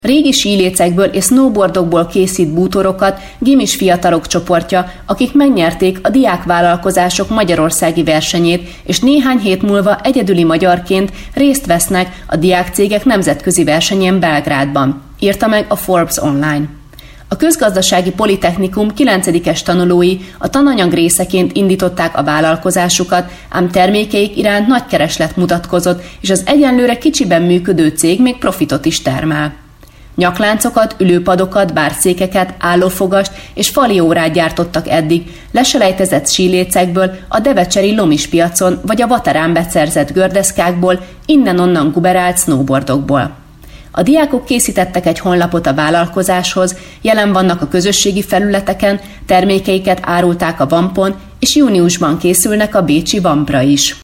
Régi sílécekből és snowboardokból készít bútorokat gimis fiatalok csoportja, akik megnyerték a diákvállalkozások magyarországi versenyét, és néhány hét múlva egyedüli magyarként részt vesznek a diákcégek nemzetközi versenyén Belgrádban, írta meg a Forbes Online. A Közgazdasági Politechnikum 9-es tanulói a tananyag részeként indították a vállalkozásukat, ám termékeik iránt nagy kereslet mutatkozott, és az egyenlőre kicsiben működő cég még profitot is termel. Nyakláncokat, ülőpadokat, bárszékeket, állófogast és faliórát gyártottak eddig, leselejtezett sílécekből, a devecseri Lomis piacon vagy a Vaterán beszerzett gördeszkákból, innen-onnan guberált snowboardokból. A diákok készítettek egy honlapot a vállalkozáshoz, jelen vannak a közösségi felületeken, termékeiket árulták a Vampon, és júniusban készülnek a bécsi Vampra is.